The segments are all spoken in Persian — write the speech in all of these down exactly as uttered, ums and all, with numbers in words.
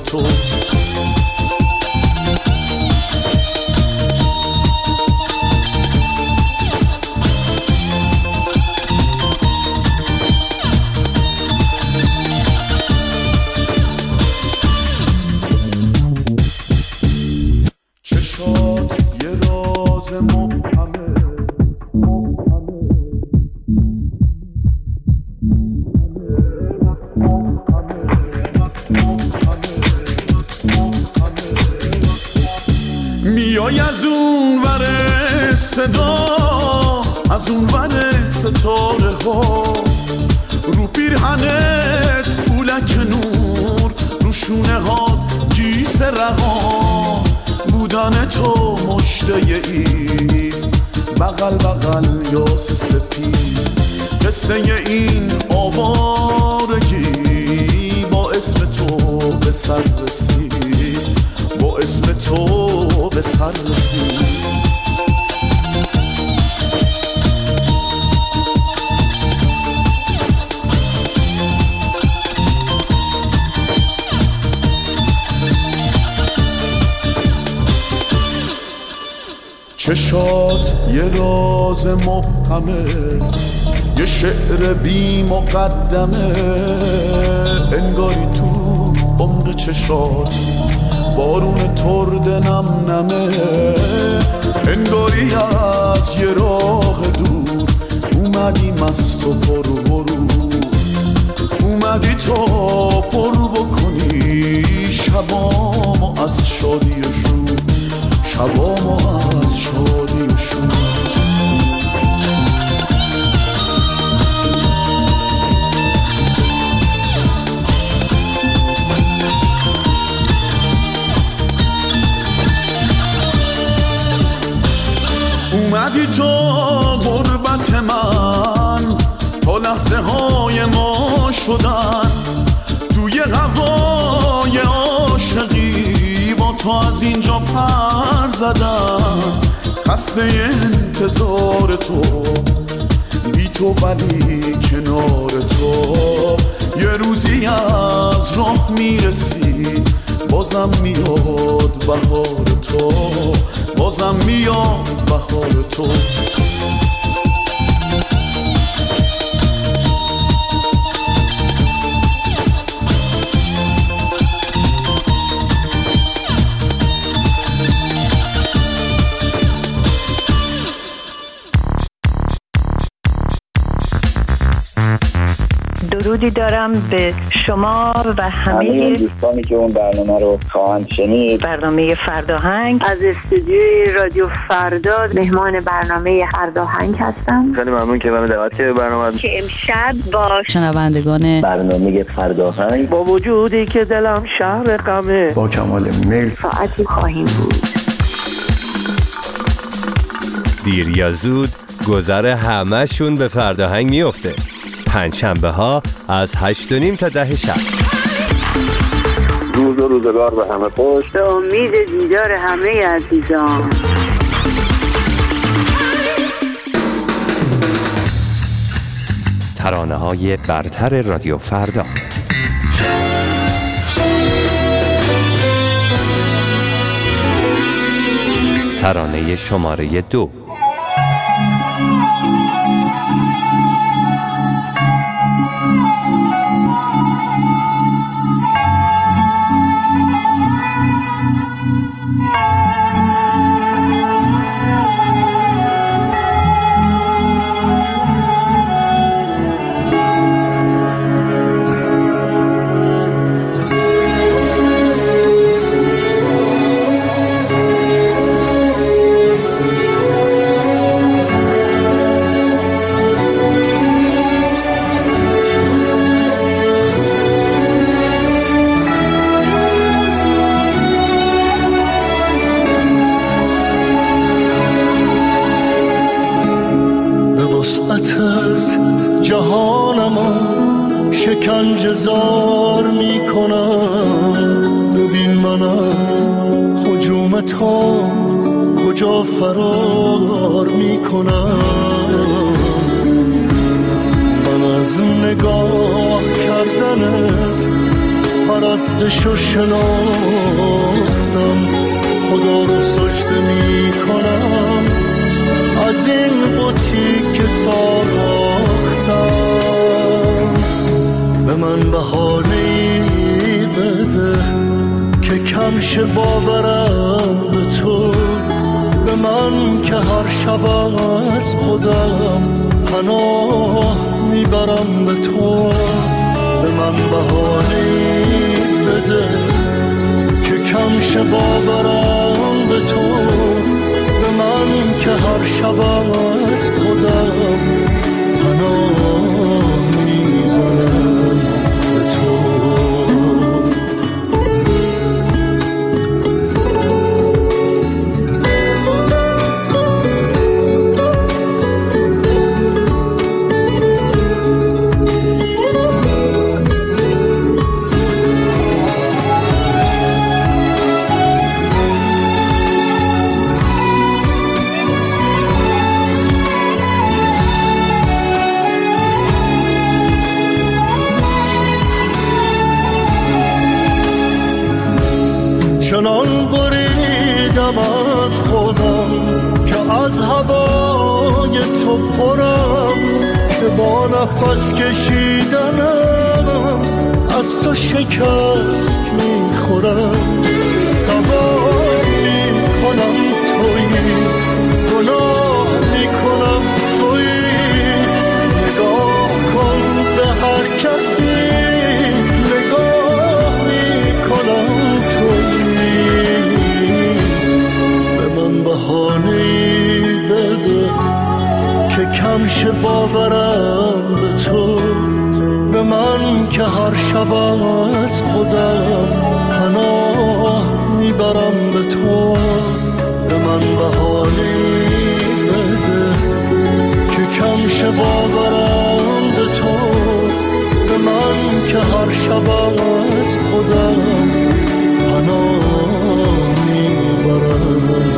تو. میای از اون ور صدا، از اون ور ستاره ها، رو پیرهنت پولک نور، رو شونه ها گیس رها، بودن تو مشته اید بغل بغل یاس سپید. قصه این آوارگی با اسم تو به سر رسید، با اسم تو به سر رسید. چشات یه راز مبهمه، یه شعر بی مقدمه، انگاری تو عمق چشات بارون ترد نم نمه، انگاری از یه راه دور اومدی مست و پر برو، اومدی تو پر بکنی شبامو از شادی و شور، شبامو از شادی و شور. اومدی تو غربت من تا لحظه های ما شدن، توی هوای عاشقی با تو از اینجا پر زدن. خسته انتظار تو بی تو ولی کنار تو، یه روزی از راه میرسی بازم میاد بهار تو، بازم میاد بهار تو. درودی دارم به شما و همه دوستانی که اون برنامه رو خواهند شنید. برنامه فرداهنگ از استودیوی رادیو فردا مهمان برنامه فرداهنگ هستم. خیلی ممنون که من دعوت کردید برنامه که امشب با شنوندگان برنامه فرداهنگ با وجودی که دلم شهر غمه با کمال میل ساعتی خواهیم بود. دیر یا زود گذر همه شون به فرداهنگ میفته. پنجشنبه ها از هشت و نیم تا ده شب. روز و روزگار به همه خوش. به امید دیدار همه عزیزان. ترانه های برتر رادیو فردا. ترانه شماره دو. شکنجه زار می کنم. ببین من از هجوم تو کجا فرار می کنم. من از نگاه کردنت هر از دستشو شناختم، خدا رو سجده می کنم از این بوتی که ساختم. به من بهانه‌ای بده که کم شه باورم به تو، به من که هر شب از خودم پناه میبرم به تو. به من بهانه‌ای بده که کم شه باورم به تو، به من که هر شب از خودم پناه میبرم به تو. چنان بریدم از خودم که از هوای تو پرم، که با نفس کشیدنم از تو شکست میخورم. سوار میکنم تویی، گناه میکنم تویی، نگاه کن به هر کسی نگاه میکنم تویی. بهانه‌ای بده که کم شه باورم به تو، به من که هر شب از خودم پناه میبرم به تو. به من بهانه‌ای بده که کم شه باورم به تو، به من که هر شب از خودم پناه میبرم.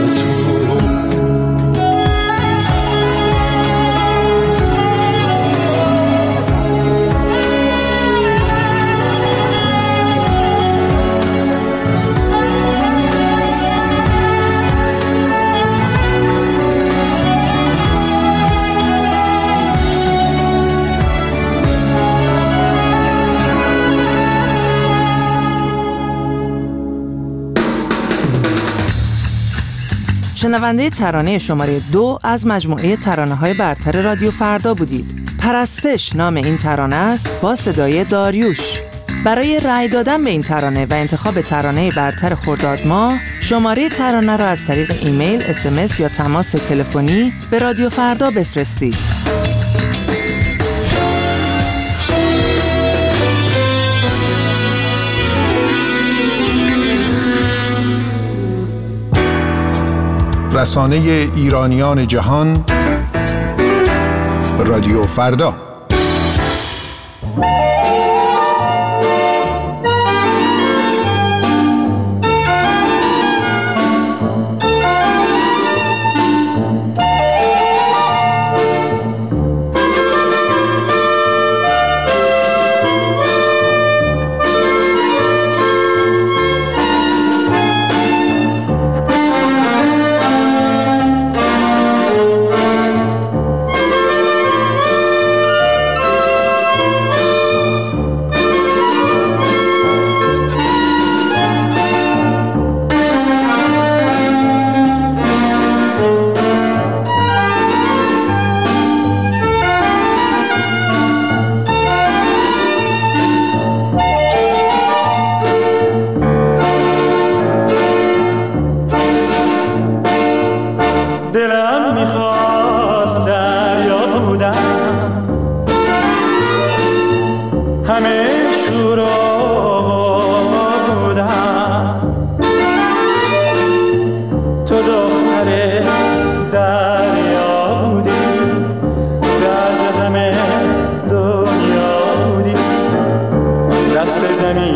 شنونده ترانه شماره دو از مجموعه ترانه‌های برتر رادیو فردا بودید. پرستش نام این ترانه است با صدای داریوش. برای رأی دادن به این ترانه و انتخاب ترانه برتر خرداد ماه، شماره ترانه را از طریق ایمیل، اس ام اس یا تماس تلفنی به رادیو فردا بفرستید. رسانه ایرانیان جهان، رادیو فردا.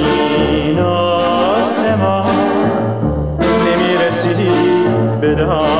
زمین آسمان نمیرسی به